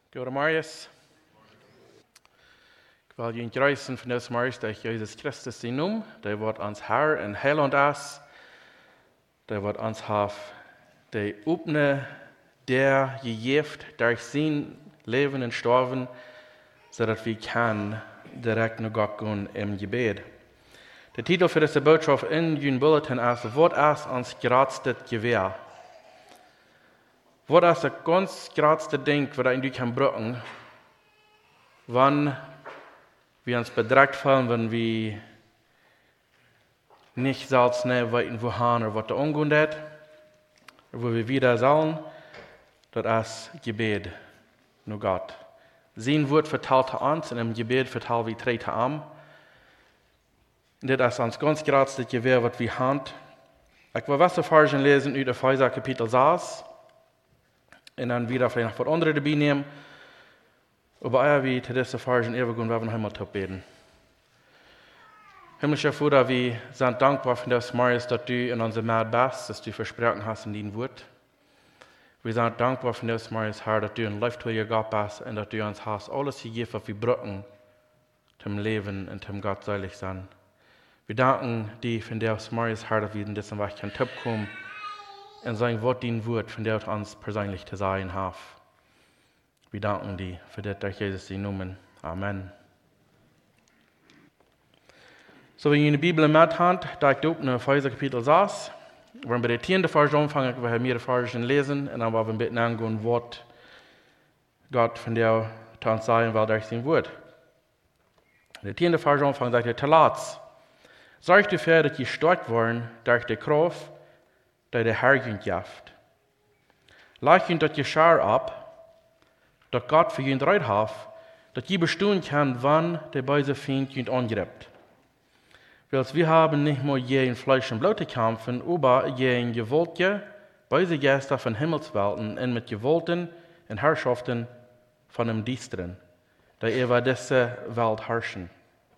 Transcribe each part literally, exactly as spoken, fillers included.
God Marius. Ik wil jullie kruisen van deze Marius dat Jezus Christus in noem. Dat wordt ons Herr en Heiland is. Dat wordt ons haf. De opne der gegeeft durch zijn leven en sterven, zodat we kan direct naar God gaan im Gebet. De titel voor deze boodschap in jullie bulletin is: Wat is ons grootste geweer? Wat is het ganz grootste ding wat je kan gebruiken, wanneer we ons bedreigt voelen, wanneer we niet zo snel weten wohin of wat er omgaan dat, wo we wieder sollen, dat is Gebet naar God. Zijn woord vertelt aan ons en im Gebet vertellen we treten aan. Dit is ons ganz grootste geweer wat we hebben. Ik wil Wasserfargen lezen uit Epheser kapitel zes. En dann wieder vielleicht noch was anderes dabei nehmen. Aber eher wie zu dieser Fargen ewig und wir werden einmal top beten. Himmlischer Vater, wir sind dankbar für das, Marius, dass du in unser Mad bist, dass du versprochen hast in dein Wort. Wir sind dankbar für das, Marius, Herr, dass du ein lebendiger Gott bist und dass du uns hast alles gegeben, was wir brauchen, zum Leben und zum Gott selig sein. Wir danken dir für das, Marius, Herr, dass wir in diesem Weg kein Tipp kommen. Und sein Wort, dein Wort, von der uns persönlich zu sein hat. Wir danken dir für das, durch Jesus die Namen. Amen. So, wenn ihr die Bibel mit habt, da ich oben in Epheser Kapitel sechs, wir werden bei der zehnten Vers anfangen, wir haben mehrere Versen lesen, und dann werden wir ein bisschen angehen, was Gott von der zu uns sagen will durch sein Wort. In der zehnten Vers anfangen, sagt er: Talatz, sorgt dafür, dass ihr stark worden durch die Kraft, dat de Herr junt jaft. Laat junt dat je schaar ab, dat God voor junt red heeft, dat je bestoen kan wanneer de böse Feind junt angreift. Wels wir haben nicht nur je in Fleisch und Blut zu kämpfen, aber je in gewaltige, böse Geister von Himmelswelten und mit Gewalten und Herrschaften von dem Düsteren, die über diese Welt herrschen.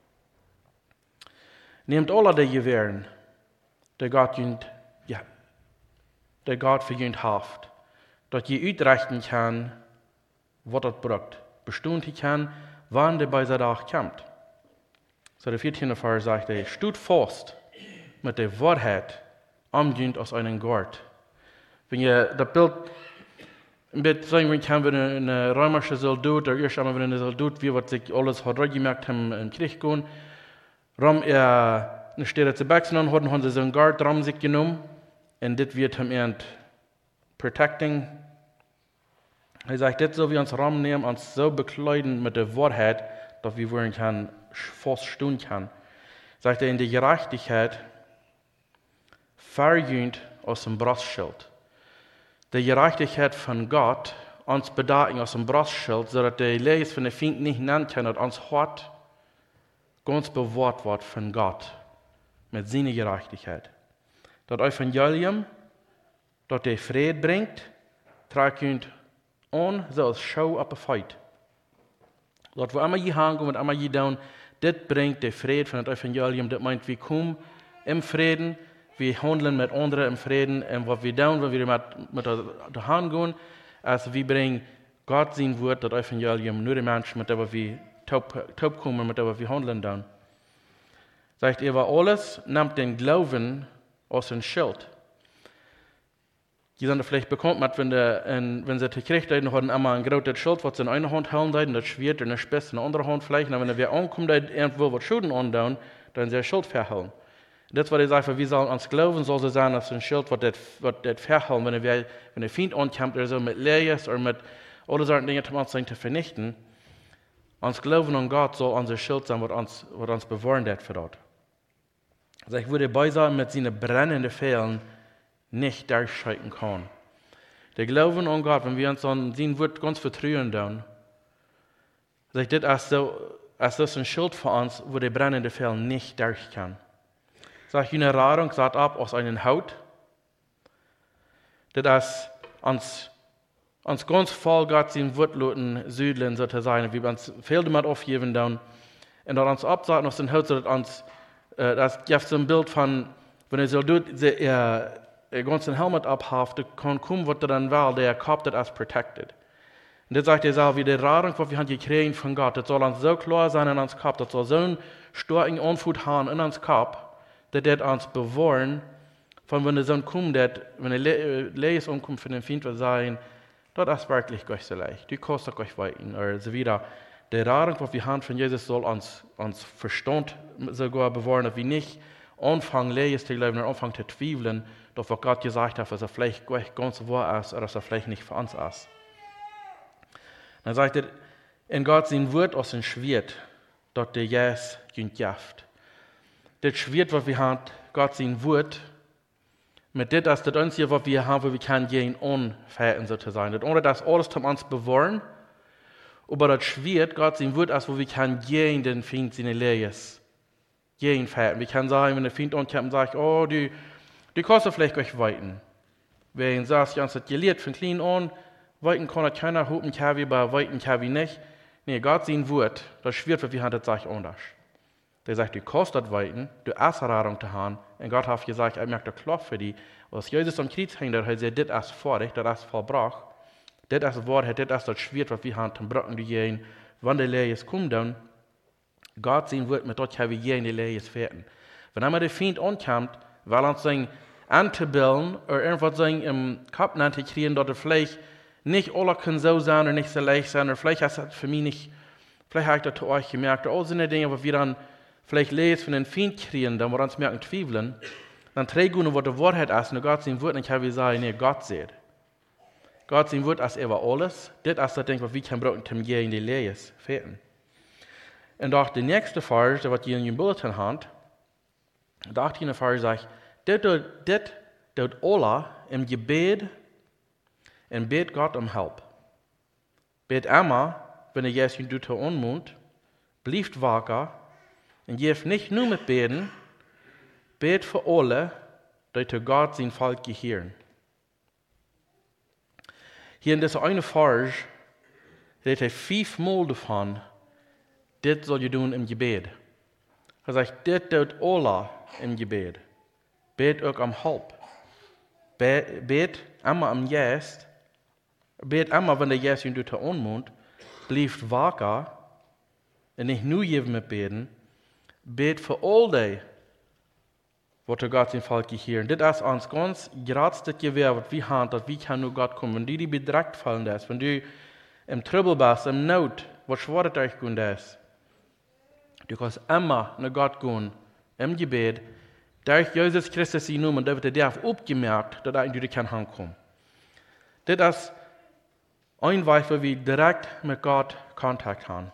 Nehmt alle die Gewehren, die Gott junt ja, der Gott für ihn haft, dass ihr uitrechnen kann, was das braucht, bestimmt kann, wann der böse Tag kommt. So der vierzehnte Vers sagt er: Stut fast mit der Wahrheit, umgehend aus einem Gott. Wenn ihr das Bild ein bisschen sagen kann, wenn ein römischer Soldat, oder erst einmal wenn ein Soldat, wie was sich alles hat gemerkt haben im Krieg gehen, rum er eine Stelle zu wechseln und hatten, haben sie so einen Guard drum sich genommen. Und das wird ihm end protecting. Er sagt, das so wie uns Raum nehmen, uns so bekleiden mit der Wahrheit, dass wir wollen kann, fast stehen kann. Sagt er, in der Gerechtigkeit verjühnt aus dem Brustschild. Die Gerechtigkeit von Gott uns bedeuten aus dem Brustschild, sodass der Leis von der Feind nicht nennen kann, dass uns Hort ganz bewahrt wird von Gott mit seiner Gerechtigkeit. Das Evangelium, das der Frieden bringt, trägt uns an, so als Schau auf ein Feit. Dort, wo immer je hängen und immer je down, das bringt der Frieden von dem Evangelium. Das meint, wir kommen im Frieden, wir handeln mit anderen im Frieden, und was wir down, wenn wir mit, mit der Hand gehen, also wir bringen Gott sein Wort, das Evangelium, nur die Menschen, mit denen wir taub kommen, mit denen wir handeln down. Sagt er, alles nimmt den Glauben aus dem Schild. Die sind vielleicht bekannt mit, wenn, der, in, wenn sie die Krieg haben, haben immer ein großes Schild, was sie in einer Hand halten, und das Schwert in der Spitze in der anderen Hand vielleicht. Und wenn wir ankommen, dann irgendwo was Schulden andown, dann sie das Schild verhalten. Das war die Sache, wir sollen uns glauben, soll so sein, dass ein Schild, was das, was das verhalten, wenn, wir, wenn der Feind ankommt, oder so mit Leers oder mit alle solchen Dingen zu vernichten. Uns Glauben an Gott soll unser Schild sein, was uns, was uns bewahren wird für dort. Also ich würde bei sein, mit seinen brennenden Fehlen nicht durchschreiten kann. Der Glauben an Gott, wenn wir uns an sein Wort ganz vertrauen, dann, sagt das als so, als das ein Schild für uns, wo der brennende Fehl nicht durch kann. Sagt eine Radung, sagt ab aus einer Haut, das uns, uns ganz voll Gott sein Wort loten südeln, so zu sein, wie wir uns viel damit aufgeben, dann, und dann uns absagen aus den Haut, so dass uns das gibt so ein Bild von, wenn er so tut, er den ganzen Helmet abhaft, kann kommen, was er dann will, der Kopf das als protected. Und das sagt er selber, wie die Radung, was wir haben gekriegt von Gott, das soll uns so klar sein in uns Kopf, das soll so einen starken Anfut haben in uns Kopf, dass das uns bewahren, von wenn der Sohn kommt, dass, wenn er Leis umkommt von dem Feind, wir sagen, das ist wirklich Gott so leicht, du kannst euch weiten, oder so wieder. Die Radung, was wir haben von Jesus, soll uns, uns Verstand sogar bewahren, dass wir nicht anfangen, Leis zu glauben, oder anfangen zu zweifeln, doch was Gott gesagt hat, dass er vielleicht ganz wahr ist, oder dass er vielleicht nicht für uns ist. Dann sagt er, in Gott sein Wort aus dem Schwert, dort der Jes jünt Jaft. Das Schwert, was wir haben, Gott sein Wort, mit das ist das Einzige, was wir haben, wo wir können gehen unfähigen sozusagen. Das ohne das alles zum uns bewahren, aber das Schwert, Gott sein Wort ist, wo wir können gehen, den Feind seine Lehres. Gehen fähigen. Wir können sagen, wenn der Feind ankommt und sagt, oh, du, du kannst vielleicht euch weiten. Wenn sagst, du hast das gelehrt von klein an, weiten kann keiner, hupen kann wir, aber weiten kann wir nicht. Nee, Gott sein Wort, das Schwert, was wir haben, das sagt anders. Der sagt, du kannst das weiten, du hast Erfahrung zu haben. Und Gott hat gesagt, er merkt der Klopf für dich. Als Jesus am Kreuz hängt, hat er gesagt, das ist fertig, das ist vollbracht. Das ist Wahrheit, das ist das Schwert, was wir haben, zum Brücken die gehen. Wenn der Lehres kommt, dann, Gott sein Wort, mit dort haben wir gehen, die Lehres fertig. Wenn einmal der Feind ankommt, weil er uns sagen, anzubilden, oder irgendwas sagen, im Kopf zu kriegen, dass er vielleicht nicht alle können so sein oder nicht so leicht sein, oder vielleicht hast du das für mich nicht, vielleicht habe ich das zu euch gemerkt, all so eine Dinge, wo wir dann vielleicht lesen von den Feind kriegen, dann wir uns merken, zweifeln, dann trägt uns, was die Wahrheit ist, und Gott sein Wort, und ich habe gesagt, nee, Gott sieht. Gott sein Wort ist über alles, das ist das Ding, was wir können brauchen, um gehen in die Lehre fährten. Und auch der nächste Vers, was ihr in dem Bulletin habt, der achtzehnte Vers sagt, das tut alle im Gebet und bet Gott um Hilfe. Bet immer, wenn er jetzt in Dutte unmut, blieft wacker und geeft nicht nur mit beten, bet für alle, die zu Gott sein Volk gehören. Hier in dieser eine Vers redet er fünfmal davon, das soll ihr tun im Gebet. Er sagt, das tut alle im Gebet. Bet auch am Halb. Bet, bet immer am Jest. Bet immer, wenn der Jest in der Unmut, blieft wacker und nicht nur jedem mit beten. Bet für all die, wo zu Gott sein Volk gehören. Das ist uns ganz gerade das Gewehr, was wir haben, dass wir kann nur Gott kommen. Wenn du die bedrückt fallen lässt, wenn du im Trouble bist, im Not, was schwört euch gehen lässt, du kannst immer nach Gott gehen, im Gebet, durch Jesus Christus sein Namen, da wird er dir aufgemerkt, dass er in die kann ankommen. Das ist ein Weg, wo wir direkt mit Gott Kontakt haben.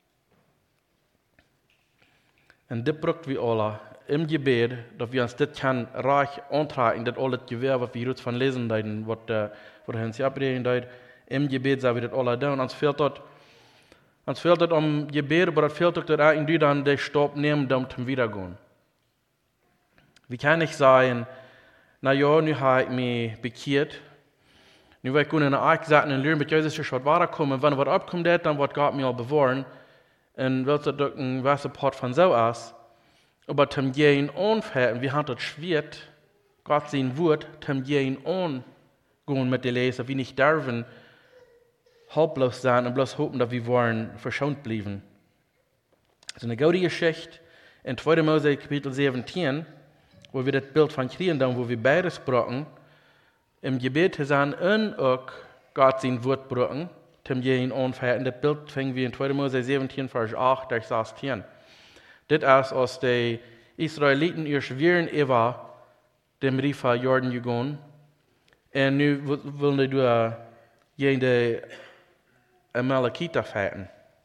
Und das braucht wir alle im Gebet, dass wir uns das kann reich antragen, das alles Gewehr, was wir jetzt von lesen, was der Hans abreden, im Gebet, sagen wir das alle tun. Uns fehlt dort, uns fehlt dort um Gebet, aber es fehlt auch, dass er in die dann den Stopp nehmen, um zum Wiedergehen. Wie kann ich sagen, na ja, nu habe ich mich bekehrt, nu will ich gut in der Ark sagen und lernen, mit Jesus ist was weiterkommen, wenn was abkommt, dann wird Gott mir auch bewahren, und wird es durch ein Wasserport von so aus, aber zum Gehen anfangen, wir haben das Schwert, Gott sein Wort, zum Gehen angehen mit den Leser, wie nicht dürfen, haltlos sein und bloß hoffen, dass wir wollen verschont bleiben. Das ist eine gute Geschichte in zweiter Mose Kapitel siebzehn, wo wir das Bild von kriegen, dann, wo wir beides brauchen, im Gebet zu sein und auch Gott sein Wort brauchen, zum Gehen anfangen. Das Bild fängt wir in zweiter Mose siebzehn, Vers acht durch sechzehn. Das ist, als die Israeliten ihr schweren über dem Rifa Jordan gegangen, und nu wollen die gegen die Amalekiter fighten.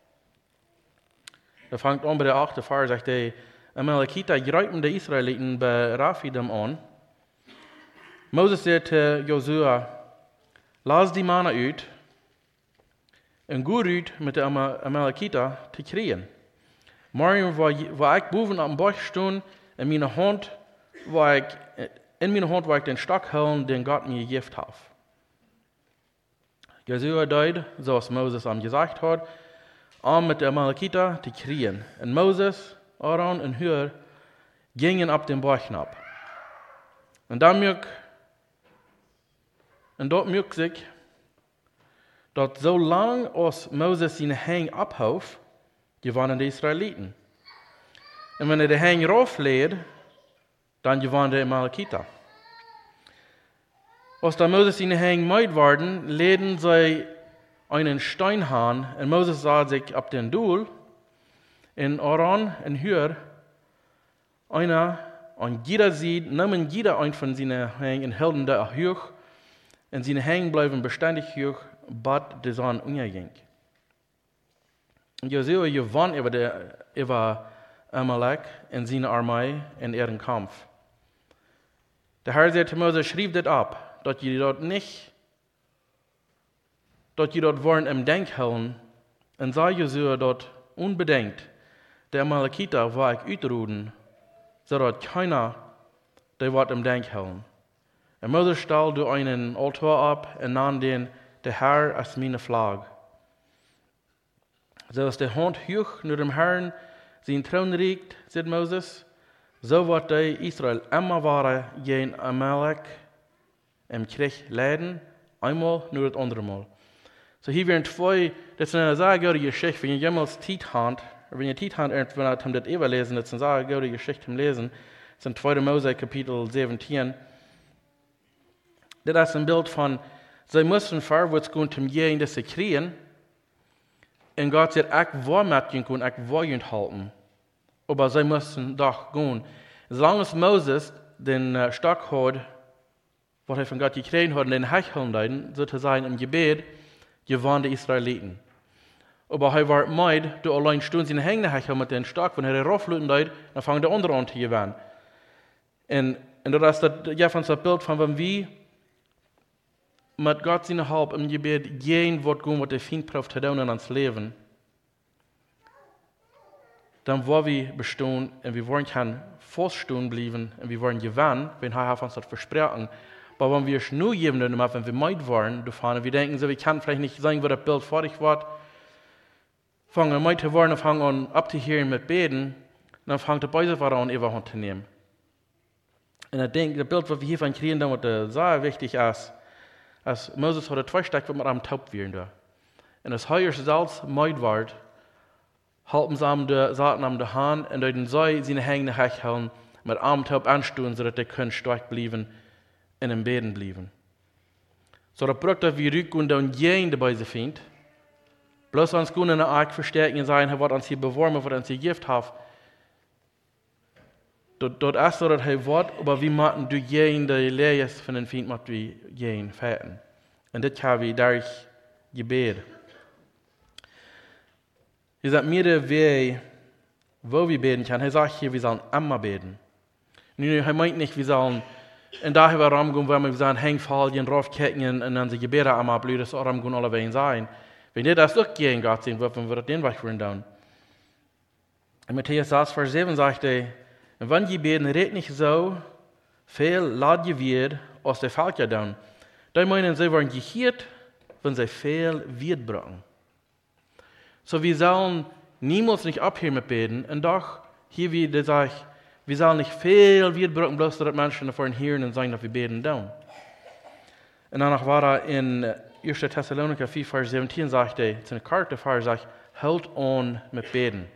Da fängt an bei der achten Vers, sagt die Amalekiter greifen die Israeliten bei Raphidim an. Moses sagte Josua, lass die Männer uit und gut uit mit der Amalekiter zu kriegen. Morgen war ich boven am Bach stehen, in meiner Hand war ich, in meiner Hand war ich den Stock holen, den Gott mir gegeben hat. Josua deut, so was Moses ihm gesagt hat, um mit der Amalekiter zu kriegen. Und Moses, Aaron und Hur gingen ab den Bach ab. Und da mög, und dort mög sich dass so lang als Moses seine Hang abhauf, gewannen die Israeliten. Und wenn er die Hang rauflädt, dann gewannen die Amalekiter. Als da Moses seine Hang meid waren, läden sie einen Steinhahn, und Moses sah sich ab den Duhl, in Aaron und Hür, einer, und jeder sieht, nahmen jeder ein von seinen Hängen und hielten da hoch, und seine Hängen bleiben beständig hoch, bat der Sonne unterging. Und Josua gewann über, der, über Amalek und seine Armee in ihren Kampf. Der Herr sagte Moses, schrieb das ab, dass ihr dort nicht, dass ihr dort waren im Denkhallen, und sah Josua dort unbedenkt, der Amalekiter war ich utruden, so dass keiner, der war im Denkhallen. Und Moses stellte einen Altar ab und nahm den, der Herr als meine Flagge. So als der Hand hoch nur dem Herrn sein Thron riegt, sagt Moses, so wird der Israel immer wahre gegen Amalek im Krieg leiden, einmal nur das andere Mal. So hier werden zwei, das ist eine sehr gute Geschichte, wenn ihr jemals Zeit habt, wenn ihr Zeit habt, irgendwann habt, das überlesen, das ist eine sehr gute Geschichte zum Lesen, das ist in zweiter Mose Kapitel siebzehn. Das ist ein Bild von, sie müssen vorwärts gehen, um jeden das zu kriegen, und Gott sagt, ich will mitgehen und ich will ihn halten. Aber sie müssen doch gehen. Solange Moses den uh, Stock hat, was er von Gott gekriegt hat, und den Hecheln, sozusagen im Gebet, gewann die Israeliten. Aber er war meid, du allein stund in Hängen Hechel mit dem Stock, wenn er raufluten deit, dann fangen die andere an zu gewinnen. Und, und das ist das, ja, von das Bild von, wenn wir mit Gott seine Halb im Gebet gehen, wird gehen, was der Feind braucht zu tun in uns Leben, dann wollen wir bestehen und wir wollen kein Feststehen bleiben und wir wollen gewinnen, wenn er uns das versprechen. Aber wenn wir es nur geben, wenn wir meid waren, davon, wir denken so, wir können vielleicht nicht sagen, wo das Bild fertig wird, fangen wir meid zu werden und fangen an abzuhören mit Beten, dann fangen die Beise an, Überhand zu nehmen. Und ich denke, das Bild, was wir hier von kriegen, damit das sehr wichtig ist, als Moses hatte zwei Stück, was man am Taub werden da. Und das Heuer selbst meid wird, halten sie am de Saaten am de Hand und dann sei seine Hänge hechheln, mit am Taub anstehen, sodass die können stark bleiben und im Beten bleiben. So, das braucht, dass wir rückgehen und jeden dabei finden. Bloß uns gehen in der Ark verstärken und sagen, was uns hier beworben, was uns hier Gift hat. Dort ist so, dass er Wort, aber wie machen du jeden, der leer ist von den Feind, macht wir jeden fährten. Und das haben wir durch Gebet. Er sagt mir der Weg, wo wir beten können. Er sagt hier, wir sollen immer beten. Nun, er meint nicht, wir sollen in daher wir ramgehen, wenn wir sagen, häng fallen, raufketten und dann die Gebete einmal blühen, das auch ramgehen alle Wegen sein. Wenn ihr das doch gegen Gott sehen würden, dann wird den Weg führen dann. In Matthäus sechs, Vers sieben sagt er, und wenn ihr beten, redet nicht so viel, lad ihr wird, aus der Völker dann. Da meinen sie, werden gehört, wenn sie viel wird brauchen. So, wir sollen niemals nicht abhören mit beten, und doch, hier wie der sagt, wir sollen nicht viel wird brauchen, bloß dass Menschen davon hören und sagen, dass wir beten dann. Und danach war er in erster Thessaloniker vier, Vers siebzehn, sagt er, zu einer Karte, Vers sagt, halt on mit beten.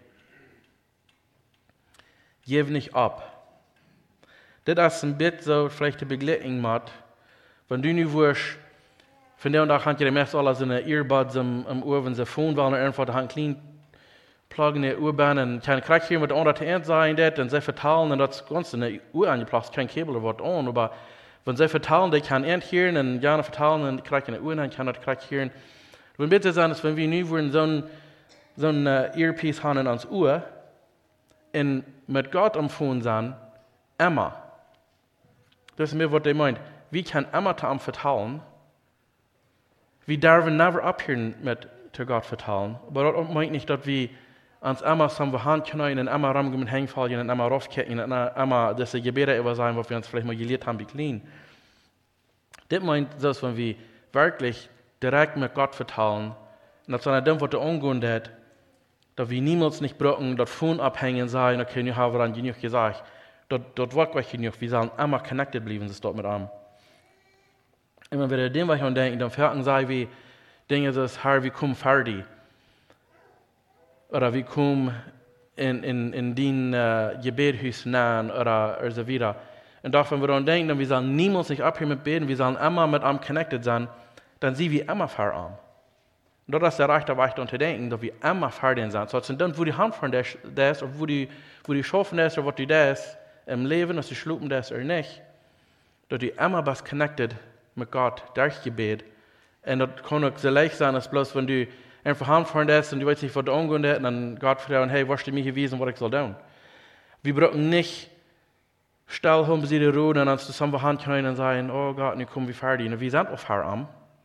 Gib nicht ab. Das ist ein bisschen so, vielleicht die Begleitung macht, wenn du nicht wirst, von der und da hat ja die meisten alle seine Earbuds im, im Ohr, wenn sie Phone wollen oder irgendwas, da haben clean pluggen in die Uhr und kann krieg hier mit der anderen Ende sein, das, und sie verteilen, und das Ganze in der Uhr angebracht, kein Kabel oder was an, aber wenn sie verteilen, die kann end hören und gerne verteilen, und krieg in der Uhr, dann kann das krieg hören. Wenn bitte sein, dass wenn wir nie würden so ein, so ein uh, Earpiece haben ans Uhr, und mit Gott am Phone sein, immer. Das ist mir, was er meint. Wir können immer zu ihm vertrauen. Wir dürfen never abhören mit zu Gott vertrauen. Aber das meint nicht, dass wir uns immer zusammen Hand können und immer ramgehen mit Hängfallen und immer raufketten und immer diese Gebete über sein, was wir uns vielleicht mal gelehrt haben, wie clean. Das meint, dass wenn wir wirklich direkt mit Gott vertrauen und dass wir dem, was er angehen hat, dass wir niemals nicht brauchen, dort Phone abhängen sein, okay, nu haben wir dann genug gesagt. Dort, dort wird gleich genug, wir sollen immer connected bleiben, das dort mit ihm. Und wenn wir dem, was ich denken, dann fragen sei wie, Dinge, das Herr, wie kommen fertig? Oder wie kommen in, in, in den uh, Gebetshus nahen oder, oder so weiter. Und doch, wenn wir daran denken, wir sollen niemals nicht abhören mit beten, wir sollen immer mit ihm connected sein, dann sind wir immer für ihn. Und das ist der rechte Weg, daran zu denken, dass wir immer für ihn sind. So, also dann, wo die Hand von dir ist, oder wo die, wo die schaffen ist, oder was du das im Leben, dass du schlupen das oder nicht, dass du immer bist connected mit Gott durch Gebet. Und das kann auch so leicht sein, als bloß, wenn du einfach Hand von dir ist und du weißt nicht, was du angehen ist, und dann Gott fragen, hey, was du mir gewiesen, was ich soll tun. Wir brauchen nicht still haben sie die Ruhe und dann zusammen Hand können und sagen, oh Gott, nu kommen wir fertig. Und wir sind auf Herr am.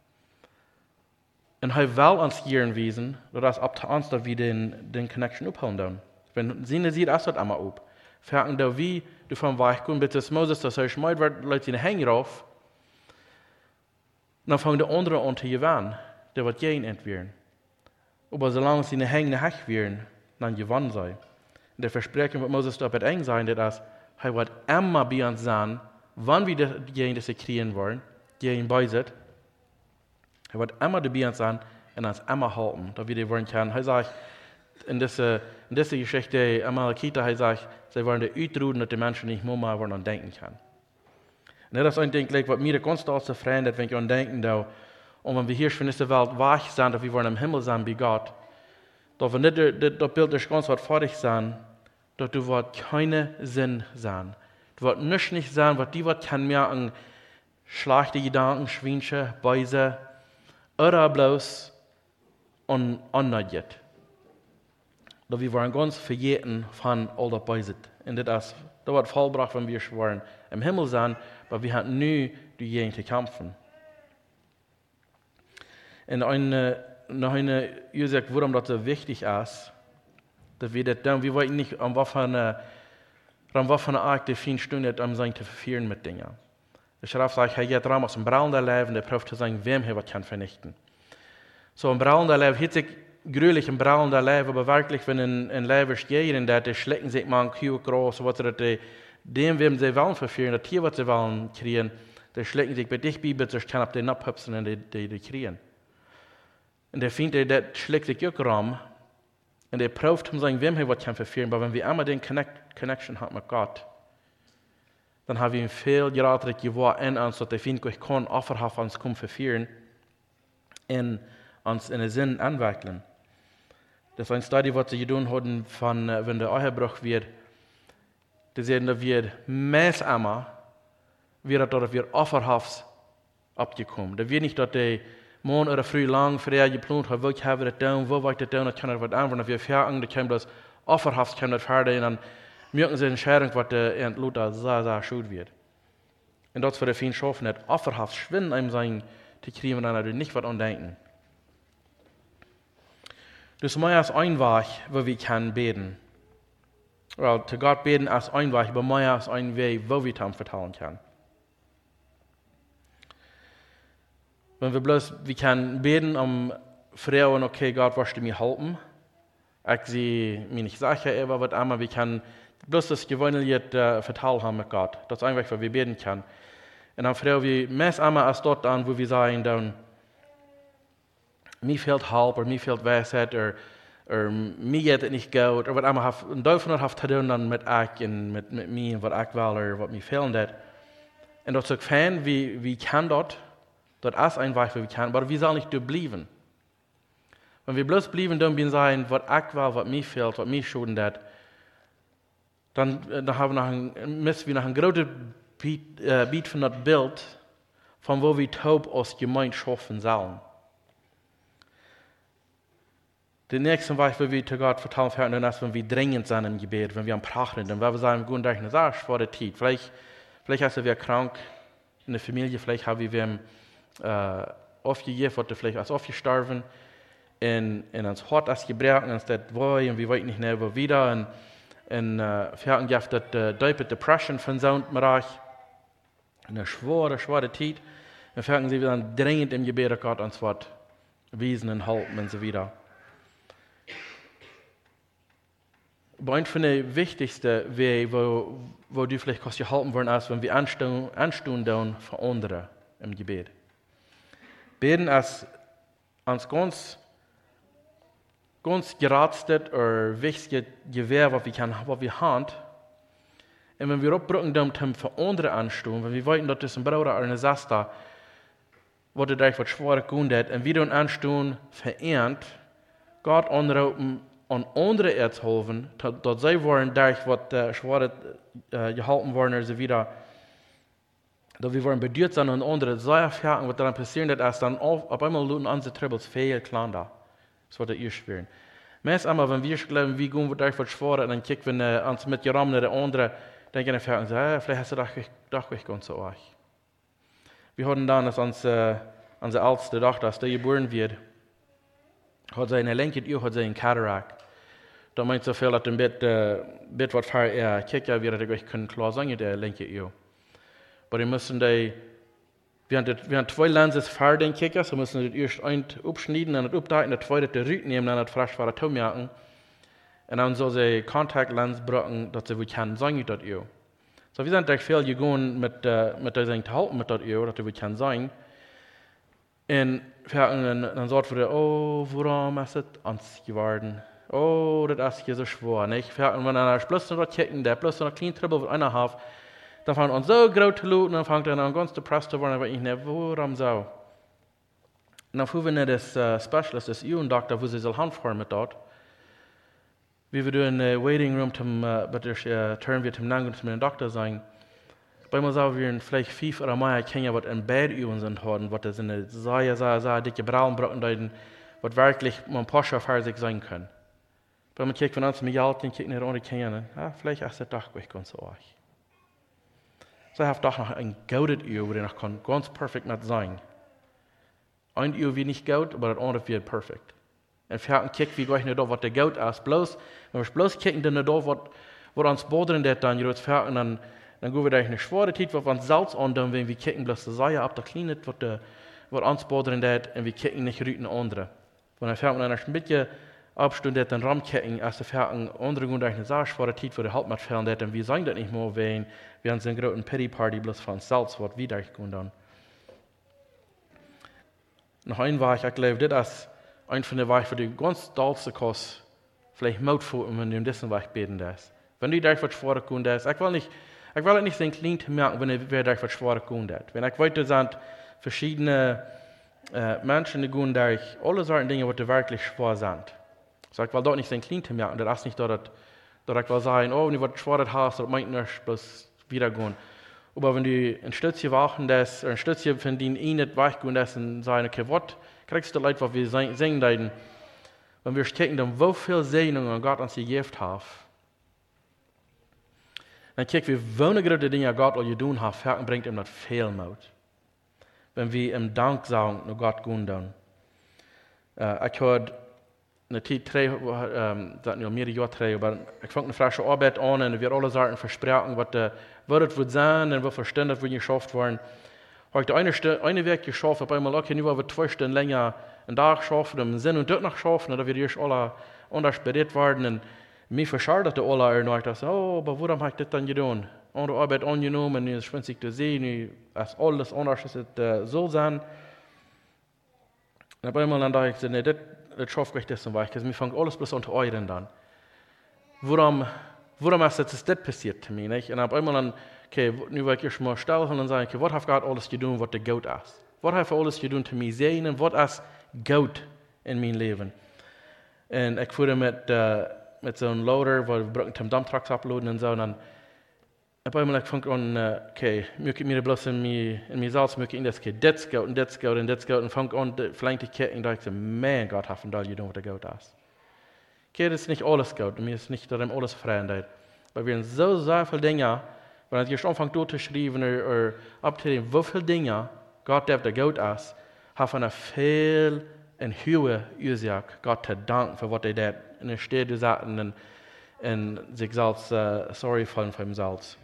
Und er will uns hier wiesen, dass es ab zu uns, dass wir den, den Connection abholen dann. Wenn sie nicht sieht, ist das immer ab. Fragen da, wie du vom Weich kommst, bitte Moses, dass er schmeißt wird, Leute in den Hängen rauf. Dann fangen die anderen an zu gewinnen, der wird gehen entwirren. Aber solange sie in den Hängen nicht werden, dann gewonnen sei. Und der Versprechen wird Moses da eng sein, dass er wird immer bei uns sein, wann wir diejenigen, die sie kriegen wollen, diejenigen bei sind. Er wird immer bei uns sein und uns immer halten, dass wir die wollen können. Er sagt, in dieser, in dieser Geschichte, Amalekiter, er sagt, sie wollen die ausruhen, dass die Menschen nicht mehr mal an denken können. Und das ist ein Ding, was mir ganz als Freund, wenn ich an denken, da, und wenn wir hier in dieser Welt wach sind, dass wir wollen im Himmel sein bei Gott, dass wir nicht das Bild des ganz fertig sein, dass du wird keine Sinn sein. Du wird nicht nicht sein, was die wird kann mehr an schlechte Gedanken, Schwänsche, Beise, oder bloß an annadjet. Dass wir wollen ganz vergeten von all das Beise. Und das da wird vollbracht, wenn wir wollen im Himmel sein, aber wir haben nie diejenigen zu kämpfen. Und eine, noch eine, ihr sagt, warum das so wichtig ist, dass wir das tun. Wir wollen nicht an was für eine, an was für eine Art der vielen Stunden um sein zu verführen mit Dingen. Der Schrift sagt, er geht raus aus dem braunen Leben, der prüft zu sagen, wem er was kann vernichten. So ein brauner Leben, hört sich grülich ein brauner Leben, aber wirklich, wenn ein, ein Leben steht, der schlecken sich mal ein Kühe groß, was er dem, wem sie wollen verführen, das Tier, was sie wollen kriegen, der schlecken sich bei dich, Bibel, so kann auf den abhüpfen und die, die, die kriegen. Und der findet, der schlägt sich auch rum, und er prüft, um sagen, wem er was kann verführen, aber wenn wir einmal den Connect, Connection haben mit Gott, dann haben wir ihm viel gerade geworden in uns, dass er findet, ich kann offerhaft uns kommen verführen, in uns in den Sinn anwickeln. Das ist ein Studie, was sie getan haben, von, wenn der Ehebruch wird, die sehen, dass wir meist einmal, wird dass wir offerhaft abgekommen. Da wird nicht, dass die Morgen oder früh lang für er geplant hat, wo ich habe das tun, wo ich das tun, das kann er was anwenden, dass wir fertig, dann können das offerhaft, können das fertig, und dann merken sie Entscheidung, was der Luther sehr, sehr schuld wird. Und das wird der viel schaffen, nicht offerhaft schwinden, einem sein, die kriegen, dann natürlich nicht was andenken. Das ist mehr als ein Weg, wo wir können beten. Oder zu Gott beten als ein Weg, aber mehr als ein Weg, wo wir ihm vertrauen können. Wenn wir bloß, wir können beten, um Frauen, okay, Gott, was du mir helfen? Ich sehe mir nicht sicher, aber was immer, wir können bloß das gewöhnliche uh, Vertrauen haben mit Gott. Das ist einfach, wo wir beten können. Und dann fragen wir meist einmal als dort an, wo wir sagen, dann, mir fehlt Halt, oder mir fehlt Weisheit, oder, oder mir geht es nicht gut, oder was immer, ein Teufel hat zu tun dann mit ich und mit, mit mir, was ich will, oder was mir fehlt. Und das ist fein, wie, wie kann das, das ist ein Weg, wie wir können, aber wir sollen nicht bleiben. Wenn wir bloß bleiben, dann wir sagen, was ich will, was mir fehlt, was mir schulden hat, dann, dann haben wir noch ein, müssen wir noch ein großes Bild, äh, Bild von das Bild, von wo wir taub als Gemeinde schaffen sollen. Der nächste Weg, wo wir zu Gott vertrauen werden, ist, wenn wir dringend sind im Gebet, wenn wir am Prachen sind, wenn wir sagen, guten Tag, das ist vor der Zeit. Vielleicht, vielleicht ist wir krank in der Familie, vielleicht haben wir äh, aufgegeben, oder vielleicht ist aufgestorben, und, und uns Hort ist gebrochen, und das wollen, und wir wollen nicht mehr wieder, und, und äh, wir haben das äh, Deep Depression von so einem Bereich, eine schwere, schwere Zeit, und wir haben sie dann dringend im Gebet, Gott uns Wort wiesen und halten und so weiter. Aber eins von den wichtigsten Wegen, wo, wo du vielleicht kannst gehalten werden, ist, wenn wir anstehen, anstehen für andere im Gebet. Beten ist ans ganz, ganz geratstet oder wichtige Gewehr, was wir, kann, was wir haben. Und wenn wir abbrücken, dann für andere anstehen, wenn wir wollten, dass das ein Bruder oder eine Schwester, was das eigentlich was schwerer tun hat, und wir dann anstehen, verehrt, Gott anrufen, an andere Erz helfen, dass sie wollen, durch was äh, schwer äh, gehalten worden ist, wieder, dass wir wollen bedient sein und andere, so erfahren, was dann passiert ist, als dann auf, auf einmal luden unsere Troubles viel kleiner. Das wird ihr schweren. Meist einmal, wenn wir glauben, wie gehen wir durch was schwer, und dann kicken wir äh, uns mit Gerammen der andere, denken wir, ja, vielleicht hast du doch, doch nicht ganz so euch. Wir hatten dann, dass unsere, unsere älteste Tochter, als die geboren wird, hat sie eine linke Uhr, hat sie einen Katarakt. Da meint so viel, dass ein Bett, äh, Bett was für er Kicker wird, dass ich können klar sagen, der linke Uhr. Aber wir müssen die, wir haben, wir haben zwei Lenses für den Kicker, so müssen wir erst ein abschneiden, dann abdecken, das zweite den Rücken nehmen, dann das frisch für den Tom jagen. Und dann so sie Kontaktlens brauchen, dass sie können sagen, das Uhr. So wir sind echt viel gegangen mit, äh, mit diesen zu halten, mit das Uhr, dass wir können sagen. Und dann, dann sagt wir, oh, warum ist es ans geworden? Oh, das ist ja so schwer, nicht? Und wenn einer bloß noch kicken, der bloß noch klein Tribbel wird einer hat, dann fängt er an so groß zu looten, dann fängt er an ganz depressed zu werden, aber ich nicht, warum so? Und dann fuhren wir das uh, Specialist, das Ewan-Doktor, wo sie soll handfahren mit dort. Wie wir in den Waiting Room zum, uh, bei der uh, Turn wir zum Nangen mit dem Doktor sagen, bei mir sagen wir vielleicht fünf oder mehr Kinder, was in Bett üben sind, haben, was das in der sehr, sehr, sehr dicke Brauenbrücken deuten, was wirklich man Poscher für sich sein kann. Wenn man kijkt von uns mit Geld, dann kijkt man ohne Kinder, ja, vielleicht ist das doch ganz so euch. So ich habe doch noch ein gutes Uhr, wo ich noch ganz perfekt mit sein. Ein Uhr wird nicht gut, aber das andere wird perfekt. Und wir haben kijkt, wie gleich nicht da, was der gut ist. Bloß, wenn wir bloß kicken, dann nicht da, was, was uns bodern, das dann, jetzt und dann, dann gehen wir durch eine schwere Zeit, was wir uns Salz andern, wenn wir kicken, bloß das Seier ab der Kleine, was, der, was uns bodern, das, und wir kicken nicht rüten andere. Und dann fährt man dann ein bisschen Abstunde den Ramketten, als der Ferien andere Grund eine Sache vor der Zeit, wo der Hauptmacht fällt, und wir sagen das nicht mehr, wenn wir haben so eine große Pity-Party bloß von selbst, was wieder gehen dann. Noch ein war ich, ich glaube, das ist ein von den Weichen, für die ganz dollste Kost, vielleicht Mutfuhren, wenn du in diesem Weich beten das. Wenn du dich was schwerer tun das, ich will nicht, ich will nicht so klein zu merken, wenn du dich was schwerer tun das. Wenn ich weiter sind, verschiedene äh, Menschen, die gehen durch alle Sorten Dinge, die wirklich schwer sind. So, ich will dort nicht sein klein zu merken, das ist nicht dort, dort ich will sagen, oh, wenn du was Schweres hast, das meint nicht, bloß wieder gehen. Aber wenn du ein Stützchen wachen, das, ein Stützchen von denen eh nicht weichgehen, das und sagen, okay, was kriegst du Leute, was wir singen, wenn wir gucken, dann wie viel Segnungen Gott uns gegeben hat. Dann gucken wir, welche große Dinge Gott all getan hat, bringt ihm das viel Mut. Wenn wir ihm Dank sagen, nur Gott gehen dann. Uh, ich habe eine Zeit drei, ähm, das nur mehrere Jahre drei, aber ich fange eine frische Arbeit an und wir alle Sachen versprechen, was der wird wird sein und was verständigt wird geschafft worden. Habe ich eine, eine Weg geschafft, auf einmal, okay, nur wir zwei Stunden länger einen Tag schaffen, im Sinn und dort noch schaffen, da wir erst alle anders berät werden und mich verschadete alle und ich dachte, oh, aber warum habe ich das dann getan? Andere Arbeit angenommen, und es schwingt sich zu sehen, als alles anders ist, es soll sein. Und auf einmal dann dachte ich, nee, das das schafft ich das nicht, weil mir fängt alles bloß unter euren dann. Warum, warum ist das, das passiert zu mir? Nicht? Und auf einmal dann, okay, nu will ich erst mal still und dann sagen, okay, was habe Gott alles getan, was der gut ist? Was hat er alles getan zu mir sehen und was ist gut in meinem Leben? Und ich fuhr mit, uh, mit so einem Loader, wo wir brauchen zum Dumptrucks abladen und so, und dann auf einmal ich fängt an, uh, okay, mir bloß in mir, in mir Salz, mir in das geht, das gut und das gut und das gut und fängt an, vielleicht die Ketten, da ich so, man, Gott hat von da getan, was der gut ist. Okay, das ist nicht alles gut, und mir ist nicht darum alles Freiheit. Weil wir so sehr viele Dinge, wenn ich anfange durchzuschreiben oder, oder abzunehmen, wie viele Dinge Gott, der gut ist, hat von einer viel und höhere Ursache, Gott zu danken für was er tut. Und er steht zu sagen und, und sich selbst uh, sorry fühlen für ihn selbst.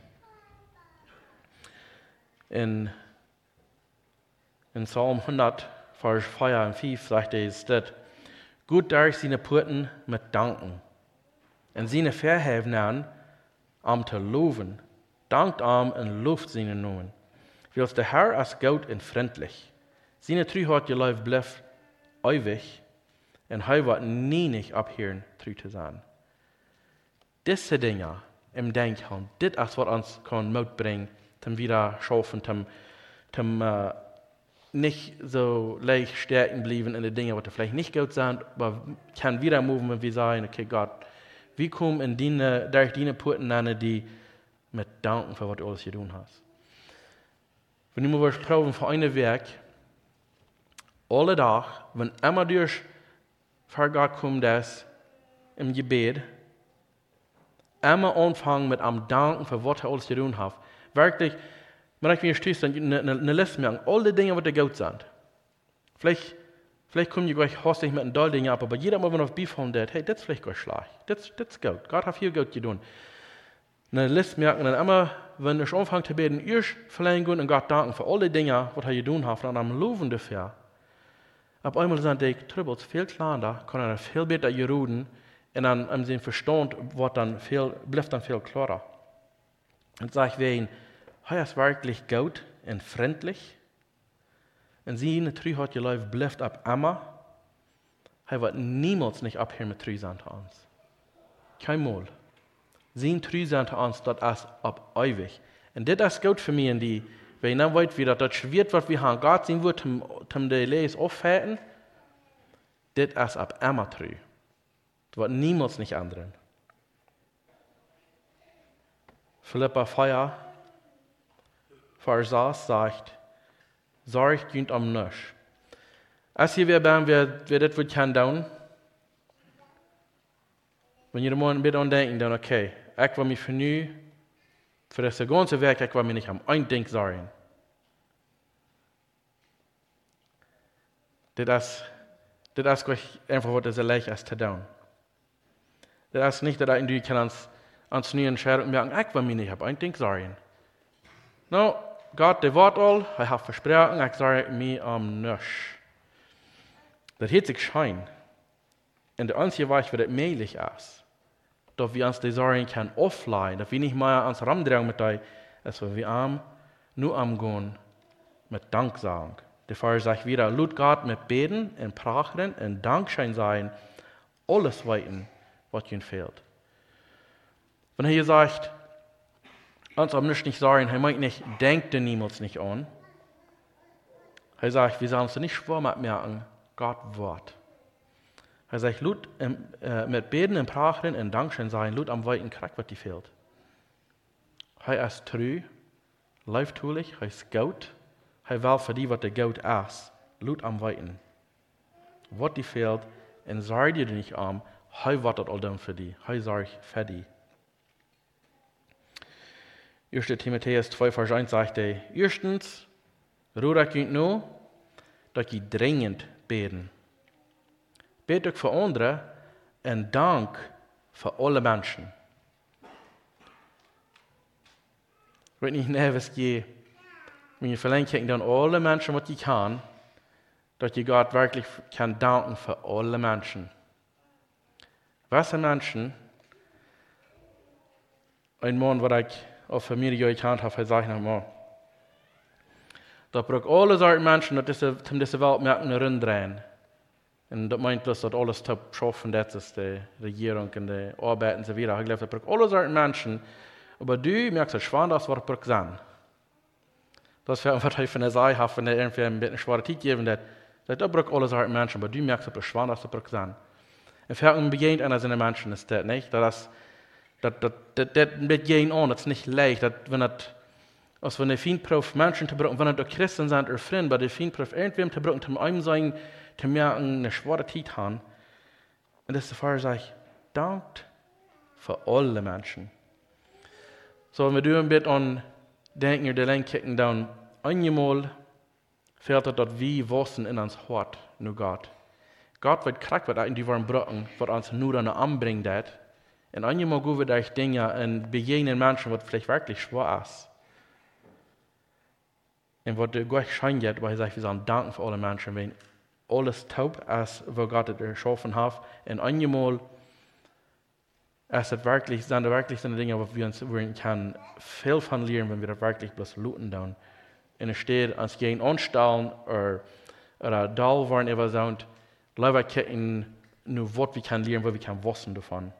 In, in Psalm hundert, Vers vier und fünf sagt er, steht, gut durch seine Puten mit Danken. Und seine Verhäven am zu loben, dankt am und lobt seinen Namen. Weil der Herr ist gut und freundlich. Seine Treuheit geläuft bleibt ewig. Und hij wird nie nicht abhören, treu zu sein. Diese Dinge im Denken, das ist, was uns kann Mut bringen, zum wieder schaffen, zum, zum uh, nicht so leicht stärken bleiben in den Dingen, die vielleicht nicht gut sind, aber kann wieder moven, wenn wir sagen, okay, Gott, wie kommen in deine, durch deine Porten an, die mit Danken für was du alles getan hast. Wenn du mal proben für eine Werk, alle Tag, wenn immer durch vor Gott kommt, das im Gebet, immer anfangen mit am Danken für was er alles getan hat. Wirklich, wenn ich mir stößt, dann eine, eine, eine Liste machen, alle Dinge, die gut sind. Vielleicht, vielleicht kommen die gleich hastig mit den dollen Dingen ab, aber jeder Mal, wenn er auf Bifon hat, hey, das ist vielleicht gleich schlecht. Das, das ist gut. Gott hat viel gut getan. Eine Liste merken, dann immer, wenn ich anfange zu beten, erst verleihen und Gott danken für alle Dinge, was er getan hat, und am Loben dafür. Ab einmal sind die Trübels viel kleiner, kann er viel besser geruden, und dann am sein Verstand wird dann viel, bleibt dann viel klarer. Und sage ich wen, er ist wirklich gut und freundlich. Und seine Treuheit geläuft bleibt ab immer. Er wird niemals nicht abhören mit Treu sein zu uns. Kein Mal. Sein Treu sein zu uns, das ist ab ewig. Und das ist gut für mich, die, wenn ich dann weiß, wie das schwierig wird, wir haben Gott sein wird, um die Leis aufhalten, das ist ab immer Treu. Das wird niemals nicht ändern. Philippa vier, Vers sechs sagt, sorgt günt am Nisch. Als hier wir beim, wer, wer das wird kann tun, wenn ihr mal ein bisschen denken, dann okay, ich will mich für nu, für das ganze Werk, ich will mich nicht am ein Ding sorgen. Das ist, das ist einfach, was das leicht ist zu tun. Das ist nicht, dass du kannst ans Neue entscheiden und merken, ich will mich nicht am ein Ding sorgen. No, Gott, der Wort all, er hat versprochen, ich sage mir am Nisch. Das hat sich schein. Und der einzige Weg, wie das möglich ist, dass wir uns die Sorgen können offline, dass wir nicht mehr ans Ramdrehen mit dir, ist, weil wir am, nur am gehen mit Danksagung. Der Vater sagt wieder, lut Gott mit Beten und Prachen und Dankschein sein, alles weiten, was ihnen fehlt. Wenn er hier sagt, uns am nicht sagen, er meint nicht, denkt den niemals nicht an. Er sagt, wir sollen uns nicht schwer merken, Gott Wort. Er sagt, lut äh, mit Beten und Prachen und Dankschein sein, lut am weiten Krack, was die fehlt. Er ist treu, leiftulich, er ist gut, er will für die, was der gut ist, lut am weiten. Was die fehlt, und sorg dir nicht an, er wird das all dann für die, er sorgt für die. erster Timotheus zwei, Vers eins sagt er, erstens, ruhe ich nur, dass ich dringend beten. Bete für andere und Dank für alle Menschen. Wenn ich nervös gehe, wenn ich verlange, dann alle Menschen, was ich kann, dass ich Gott wirklich kann danken für alle Menschen. Was sind Menschen? Ein Mann, was ich auf Familie gekannt habe, sagt nochmal, da braucht alle solche Menschen, die diese, diese Welt merken, herumdrehen. Und das meint bloß, dass alles zu schaffen, das ist die Regierung und die Arbeit und so weiter. Ich glaube, da braucht alle solche Menschen, aber du merkst, dass schwer das, was du brauchst sein. Das wäre einfach von der Seite, wenn der irgendwie ein bisschen schwere Zeit geben hat. Da braucht alle solche Menschen, aber du merkst, dass schwer das, was du brauchst sein. Und für einen begegnet einer seiner Menschen ist das nicht, dass Das, das, das, das mit gehen an, das ist nicht leicht. Das, wenn das, als wenn der Feinprof Menschen zu brauchen, wenn das Christen sind oder Freunde, bei der Feinprof irgendwem zu brauchen, zum einem sagen, zu merken, eine schwere Zeit haben. Und das ist der Fall, sagt, dankt für alle Menschen. So, wenn wir du ein bisschen an denken, oder denken, dann einmal fällt das, dass wir wissen in uns Hort, nur Gott. Gott wird krank, was in die warmen Brücken, was uns nur dann anbringt, das. Und einmal gehen wir durch Dinge und begegnen Menschen, was vielleicht wirklich schwer ist. Und was Gott scheint, weil er sagt, wir sollen danken für alle Menschen, wenn alles taub ist, was Gott erschaffen hat. Und einmal ist es wirklich, sind es wirklich so Dinge, wo wir uns wir können viel von lernen, wenn wir das wirklich bloß looten tun. Und es steht, uns gehen anstellen oder, oder da waren, wir sind, Leider kein nur Wort, wir können lernen, weil wir können wissen davon.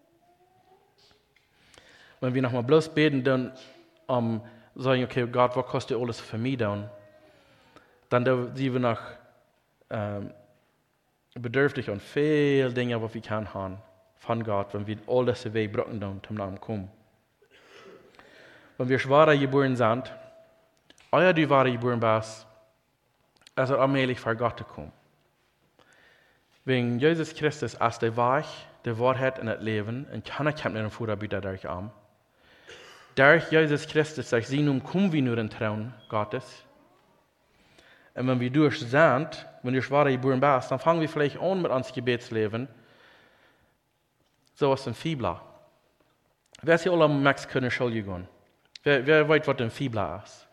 Wenn wir nochmal bloß beten, dann um, sagen, okay, Gott, was kostet alles für mich dann? Dann sind wir noch ähm, bedürftig an viel Dinge, was wir können haben von Gott, wenn wir all diese Wege brauchen, dann zum Namen kommen. Wenn wir schwacher geboren sind, euer du wahre geboren bist, also allmählich vor Gott zu kommen. Wegen Jesus Christus als der Weg, der Wahrheit in das Leben, und keiner kommt nicht vor, bitte durch an. Durch Jesus Christus, durch sie nun kommen wir nur in den Traum Gottes. Und wenn wir durch sind, wenn wir schwacher geboren bist, dann fangen wir vielleicht an mit unserem Gebetsleben, so aus dem Fibla. Wer ist hier alle am Mexiko in die Schule gegangen? Wer, wer weiß, was ein Fibla ist?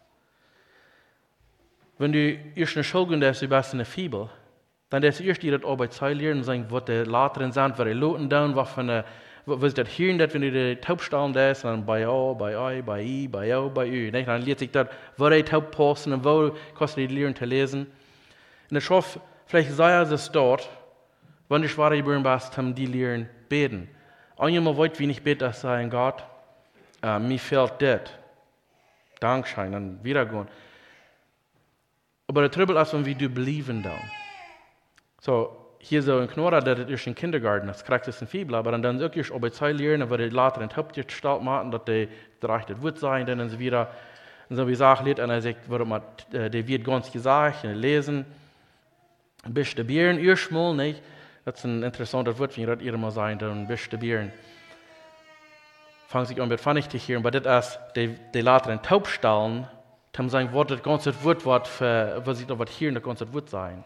Wenn du erst in die Schule gehst, du bist in der Fibel, dann ist erst die das Arbeit zu lernen und sagen, was die Lateren sind, was die Loten tun, was für eine, was das hier und das, wenn du die Taubstellen das, dann bei ja, bei ei, bei i, bei ja, bei ü. Dann lernt sich das, wo die Taub passen und wo kostet die lernen zu lesen. Und ich hoffe, vielleicht sei es dort, wenn du schwacher geboren bist, haben die lernen beten. Einmal wollt, wie nicht beten, sagen, Gott, uh, mir fehlt das. Dankeschön, dann wieder gehen. Aber der Trouble ist, wenn wir du belieben dann. So, hier so in Knora, das ist in Kindergarten, das kriegst du in Fibel, aber dann auch erst bei zwei lernen, aber die later in Hauptgestalt machen, dass die das wird sein, dann und so wieder. Und so wie gesagt, und er sagt, warum man, der wird ganz gesagt, und lesen. Bist du Bieren, erstmal, nicht? Das ist ein interessantes Wort, wenn ich das ihr mal sagen, dann bist du Bieren. Fangen sich an mit Pfannigtig hier, aber das ist, die, die later in Taubstellen, dann sagen, was das ganze Wort, was für, was ich da was hier in das ganze Wort sein.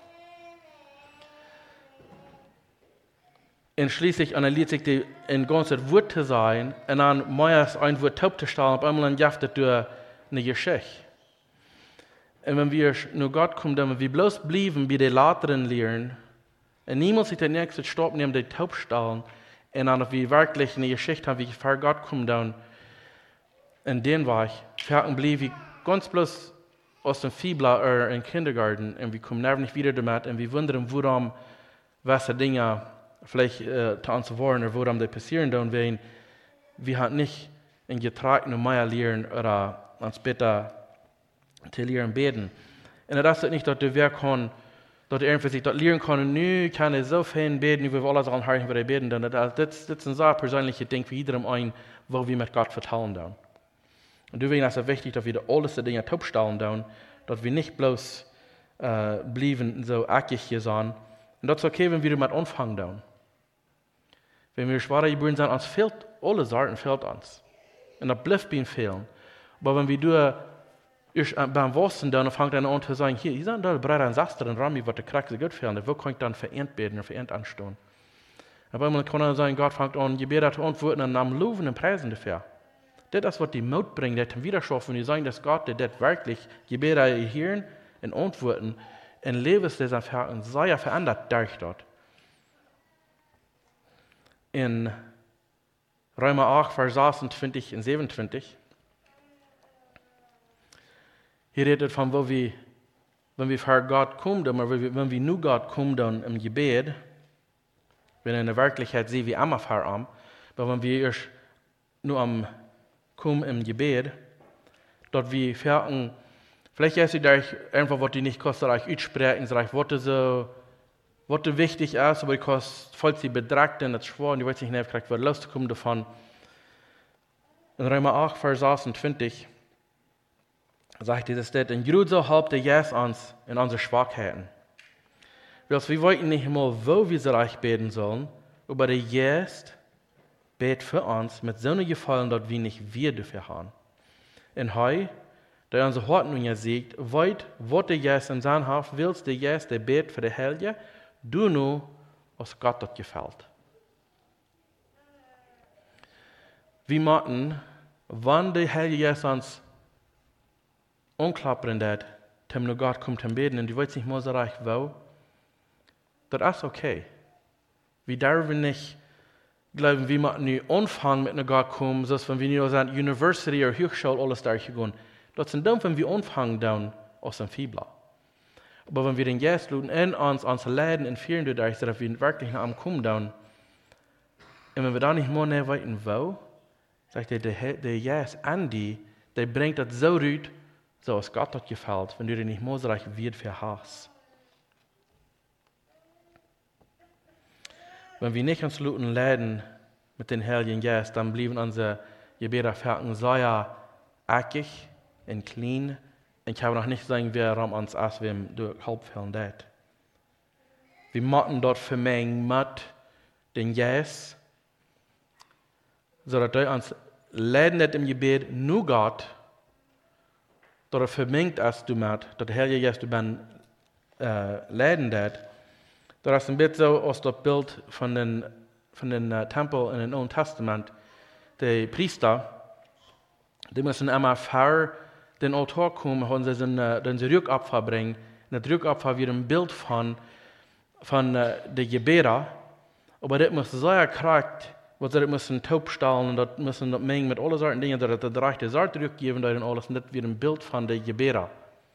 Und schließlich analysiert sich die ein ganzes Wort zu sein, und dann meist ein Wort taub zu stellen, auf einmal dann jaftet durch eine Geschichte. Und wenn wir nur Gott kommen, dann wir bloß bleiben, wie die Lateren lernen, und niemand sich den nächsten Stopp nehmen, die taub stellen, und dann wir wirklich eine Geschichte haben, wie vor Gott kommen, dann in den Weg, fertig bleiben wir ganz bloß aus dem Fibla oder im Kindergarten, und wir kommen nicht wieder damit, und wir wundern, warum welche Dinge vielleicht äh, zu uns waren oder warum die passieren, dann wenn wir halt nicht in getragenen Meier lernen oder uns bitte zu lernen beten. Und das ist nicht, dass du wer kann, dass du irgendwie sich das lernen kann, und nu kann ich so viel beten, wie wir alle sagen, hören, wie wir beten, dann das, das, das ist ein sehr persönliches Ding für jedem ein, wo wir mit Gott vertrauen dann. Und deswegen ist es wichtig, dass wir alles die Dinge taubstellen dann, dass wir nicht bloß äh, bleiben so eckig hier sein. Und das ist okay, wenn wir damit anfangen dann. Wenn wir schwacher geboren sind, uns fehlt alle Sorten, fehlt uns. Und das bleibt ihnen fehlen. Aber wenn wir du erst beim Wassen dann fangen dann an zu sagen, hier, hier sind da Brüder und Schwestern in Rami, was die Kraxe gut fehlen, wo kann ich dann vereint beten und vereint anstehen? Aber man kann dann sagen, Gott fängt an, Gebete zu antworten und am Loben und Preisen dafür. Das ist, was die Mut bringt, das zum Widerspruch, wenn die sagen, dass Gott das wirklich Gebete hören und antworten, und Leben ist das einfach und sei verändert durch dort. In Römer acht, Vers sechsundzwanzig und siebenundzwanzig. Hier redet von, wo wir, wenn wir vor Gott kommen, aber wenn wir nur Gott kommen, dann im Gebet, wenn in der Wirklichkeit sehen wir immer vor ihm, aber wenn wir erst nur am kommen im Gebet, dort wir fertig, vielleicht ist es euch einfach, was die nicht kostet, euch aussprechen, euch Worte so, was wichtig ist, aber ich kost, falls sie bedragt, dann das schwor, und ich weiß nicht, nicht was loszukommen davon. In Römer acht, Vers sechsundzwanzig, sagt dieses das, in Grund so halbt der Jesus uns in unsere Schwachheiten. Weil wir wollten nicht mal, wo wir so reich beten sollen, aber der Jesus bet für uns mit so einem Gefallen, dass wir nicht wir dafür haben. Und heute, der unsere Horten nun ja siegt, weit, was der Jesus in seinem Haft willst, der Jesus, der bet für die Helge, du nur, was Gott das gefällt. Wir machen, wann der Heilige Geist uns umklappern wird, dem nur Gott kommt zum Beten, und du weißt nicht mehr so reich, wo, das ist okay. Wir dürfen nicht glauben, wir machen nicht anfangen mit einer Gott kommen, so wenn wir nicht aus einer University oder Hochschule alles durchgehen. Das sind dann, wenn wir anfangen, dann aus dem Fibla. Aber wenn wir den Geist luden in uns, uns leiden und führen dadurch, dass wir wirklich nach ihm kommen, dann, und wenn wir da nicht mehr näher weiten wo, sagt er, der, der Geist an die, der bringt das so rüt, so es Gott das gefällt, wenn du dir nicht mehr so reich wird für Hass. Wenn wir nicht uns luten leiden mit dem Heiligen Geist, dann blieben unsere Gebetsverhalten sehr eckig und clean. Ich kann noch nicht sagen, wer rum uns als wir durch Halbfällen das. Wir müssen dort vermengen mit den Geist, so dass wir uns leiden nicht im Gebet nur Gott, dass er vermengt ist du mit, dass der Heilige Geist du ben äh, leiden das. Das ist ein bisschen so aus dem Bild von den, von den uh, Tempel in dem Neuen Testament. Die Priester, die müssen immer vor den Altar kommen, wenn sie den, uh, den Rückopfer bringen. Und das Rückopfer wird ein Bild von, von uh, den Gebeten. Aber das muss sehr kraft, weil sie das müssen taub stellen und das müssen das mengen mit allen solchen Dingen, dass das rechte Saat zurückgeben und alles. Und das wird ein Bild von den Gebeten.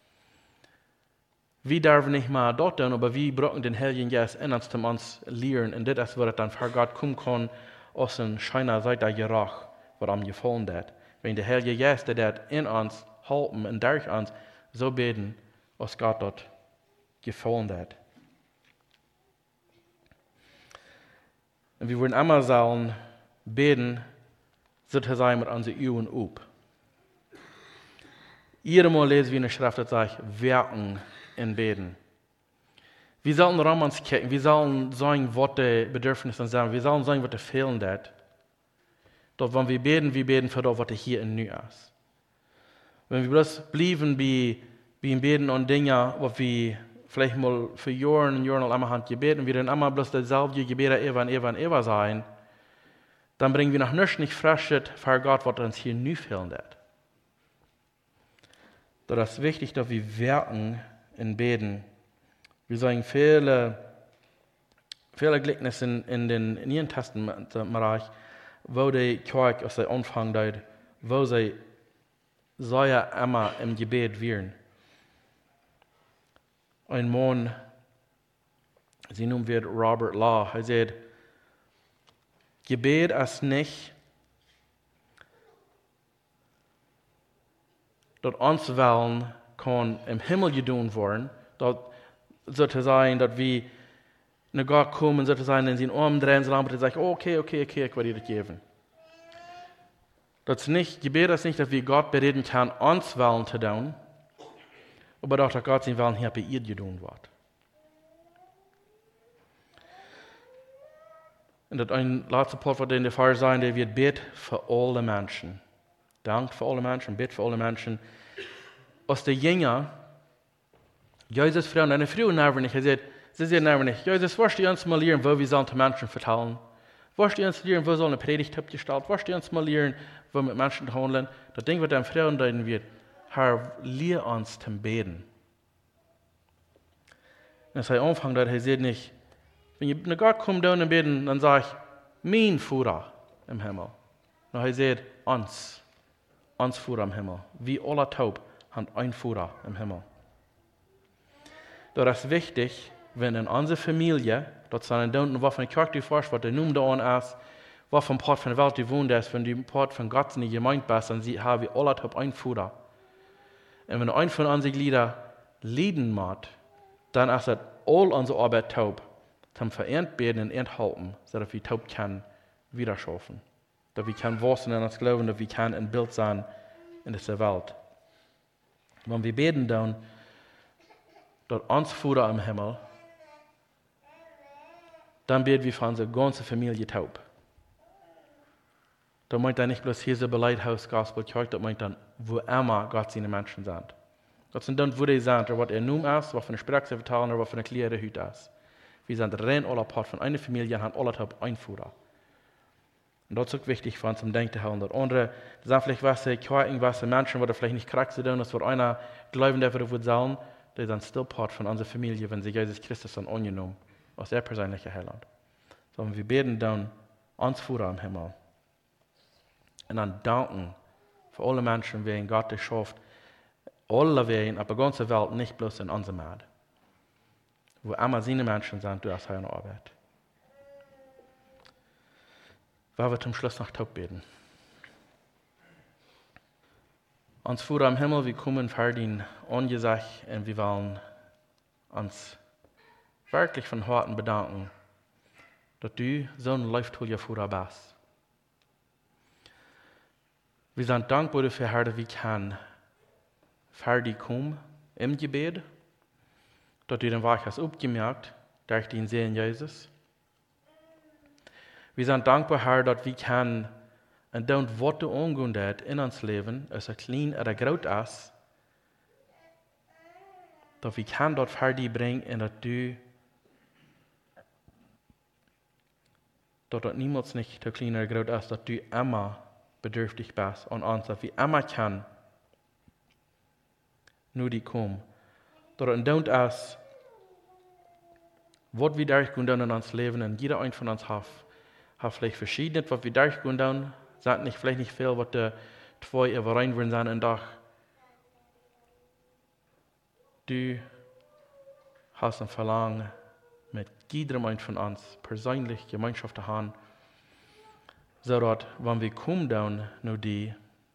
Wir dürfen nicht mal dort tun, aber wir brauchen den Heiligen Geist in uns, um uns lernen. Und das ist, was dann für Gott kommen kann, aus einer scheiner Seite gerecht, was ihm gefallen hat. Wenn der Heilige Geist, der das in uns halten und durch uns so beten, was Gott dort gefallen hat. Und wir wollen immer sollen beten, so zu sein mit unseren Augen up. Jedes Mal lesen wir in der Schrift, das sagt, werken in Beten. Wir sollen um uns kicken, wir sollen sagen, was die Bedürfnisse sind, wir sollen sagen, was die fehlen hat. Doch wenn wir beten, wir beten für das, was hier in nu ist. Wenn wir bloß bleiben bei, bei Beten an Dinge, was wir vielleicht mal für Jahre und Jahre einmal haben gebeten, wir dann immer bloß dasselbe Gebet immer und immer und immer sein, dann bringen wir noch nichts nicht Frisches für Gott, was uns hier nu fehlen hat. Das ist wichtig, dass wir werken in Beten. Wir sagen viele, viele Gleichnisse in, in den Neuen Testament, wo die Kirche aus der Anfang dort, wo sie sehr immer im Gebet wären. Ein Mann, sie nennen wird Robert Law, er sagt, Gebet ist nicht, dass uns Willen kann im Himmel getan werden, dass sozusagen, dass wir nach Gott kommen, sozusagen in seinen Arm drehen, so lange, dass er sagt, okay, okay, okay, ich werde dir das geben. Das nicht, Gebet ist nicht, dass wir Gott bereden können, uns Willen zu tun, aber doch, dass Gott seinen Willen hier bei ihr getan wird. Und das ein letzter Punkt, was in der Fall sein, der wird beten für alle Menschen. Dank für alle Menschen, beten für alle Menschen. Aus der Jünger, Jesus Frau, eine Frau nerven nicht, er sagt, sie sagt nerven nicht, Jesus, wirst du uns mal lernen, wo wir sollen den Menschen vertrauen? Wirst du uns lernen, wo soll eine Predigt abgestellt? Wirst du uns mal lernen, wo mit Menschen handeln? Das Ding, was den Frauen reden wird, Herr, lehr uns zum Beten. Und als er anfängt, er sagt nicht, wenn ihr nach Gott kommt und beten, dann sage ich, mein Vater im Himmel. Und er sagt, uns, uns Vater im Himmel. Wie alle taub haben ein Vater im Himmel. Das ist wichtig, wenn in unserer Familie, das sind dann, was von der Kirche du forschst, was der Numm da an ist, was vom Port von der Welt du wohnst, ist, wenn du Port von Gott in die Gemeinde bist, dann sie haben wir alle taub ein Vater. Und wenn ein von unseren Gliedern leiden macht, dann ist das all unsere Arbeit taub. Zum Verehrt beten und enthalten, sodass wir taub können wieder schaffen. Dass wir können wachsen in uns Glauben, dass wir können ein Bild sein in dieser Welt. Wenn wir beten dann, dass uns Vater im Himmel, dann beten wir für unsere ganze Familie taub. Da meint er nicht bloß hier so Beleidhaus, Gospel, Kirche, das meint dann, wo immer Gott seine Menschen sind. Das sind dann, wo die sind, oder was er nun ist, was für eine Sprache sie vertalen, oder was für eine Klärung heute ist. Wir sind rein alle Part von einer Familie und haben alle ein Vater. Und das ist auch wichtig für uns zum Denken zu haben. Das andere, das sind vielleicht was, Kirchen, was Menschen, die vielleicht nicht krank sind, das wird einer glauben, der würde sagen, die sind still Part von unserer Familie, wenn sie Jesus Christus dann angenommen, aus der persönlichen Heiland. Sondern wir beten dann uns Vater im Himmel. Und dann danken für alle Menschen, die in Gott schafft, alle Wegen, auf der ganzen Welt, nicht bloß in unserer Mad. wo immer seine Menschen sind, du hast eine Arbeit. Weil wir zum Schluss noch taub beten. Uns Vater am Himmel, wir kommen vor dein Angesicht und wir wollen uns wirklich von Herzen bedanken, dass du so ein Leiftulier Vater bist. Wir sind dankbar dafür, Herr, dass wir können vor dir kommen im Gebet, dass du den Weg hast aufgemerkt durch den Segen Jesus. Wir sind dankbar, Herr, dass wir können und dann, was du angehen hast in uns Leben, als er klein oder groß ist, dass wir können dort vor dir bringen und dass du dass das niemals nicht zu klein oder groß ist, dass du immer bedürftig bist an uns, dass wir immer können nur die kommen. Dass es don't ist, was wir durchgehen in uns Leben und jeder ein von uns hat, hat vielleicht verschiedene, was wir durchgehen, sagt nicht, vielleicht nicht viel, was die zwei überein würden sein und doch du hast ein Verlangen, mit jedem ein von uns persönlich Gemeinschaft zu haben, so dass, wenn wir kommen, dann nur die,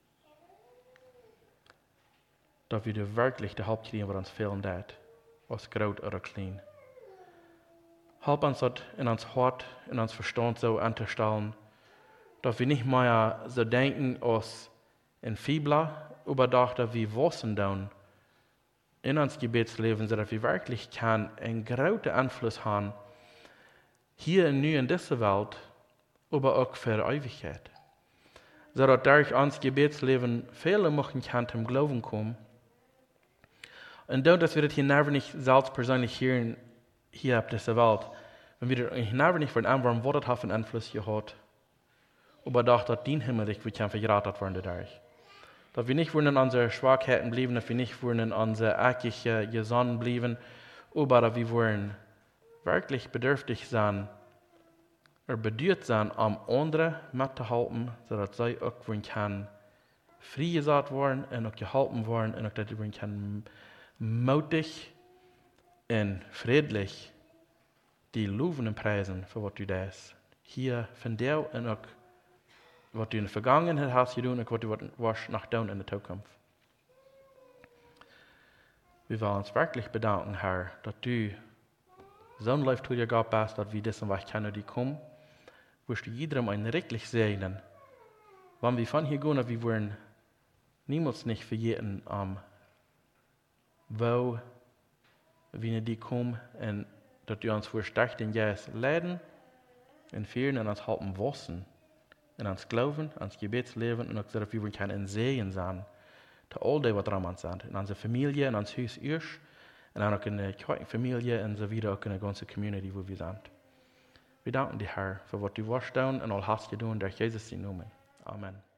dass wir dir wirklich die Hauptkriegen, was uns fehlen hat, was groß oder klein. Help uns das in uns Hart, in uns Verstand so anzustellen, dass wir nicht mehr so denken, als in Fibler, überdacht, dass wir wissen dann in uns Gebetsleben, so dass wir wirklich kann einen großen Einfluss haben, hier und nu in dieser Welt, aber auch für die Ewigkeit. So dass durch uns Gebetsleben viele machen kann zum Glauben kommen. Und dann, dass wir das hier nicht selbst persönlich hier, hier auf dieser Welt, wenn wir das hier nicht von einem Wort haben Einfluss gehabt, aber doch, dass den Himmel wir kann verraten werden dadurch. Dass wir nicht in unsere Schwachheiten bleiben, dass wir nicht in unsere eckige Gesonnen bleiben, aber dass wir wollen wirklich bedürftig sein, oder bedürft sein, um andere mitzuhalten, sodass sie auch können freigesagt werden und auch gehalten werden und auch, dass sie können mutig und friedlich die loben und preisen für was du das hier von dir und auch was du in der Vergangenheit hast getan und was du warst nach tun in der Zukunft. Wir wollen uns wirklich bedanken, Herr, dass du so ein Leben zu dir gehabt hast, dass wir diesen Weg kennen, die kommen, wirst du jedem ein richtig segnen. Wenn wir von hier gehen, wir wollen niemals nicht vergessen, um, wo wir die kommen und dass du uns verstärkt in Jesus leiden und führen und uns halten wissen, in uns Glauben, uns Gebetsleben und auch, dass wir können Segen sein, zu all dem, was dran sind, in unserer Familie, in unser Haus, erst, und auch in der Familie und so wieder auch in der ganzen Community, wo wir sind. Wir danken dir, Herr, für was du warst und all hast getan durch Jesus in Namen. Amen.